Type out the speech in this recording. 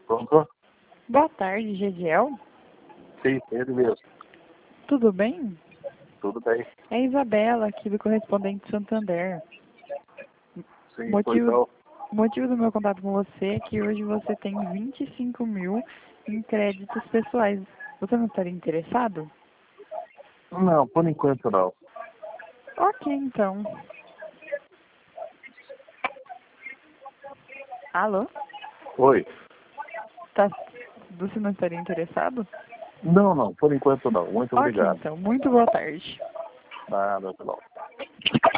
Pronto? Boa tarde, Gediel. Sim, ele mesmo. Tudo bem? Tudo bem. É a Isabela, aqui do Correspondente Santander. Sim, O motivo do meu contato com você é que hoje você tem 25 mil em créditos pessoais. Você não estaria interessado? Não, por enquanto não. Ok, então. Alô? Oi. Tá... Você não estaria interessado? Não, por enquanto não. Muito Ok, obrigado. então. Muito boa tarde. Nada, não.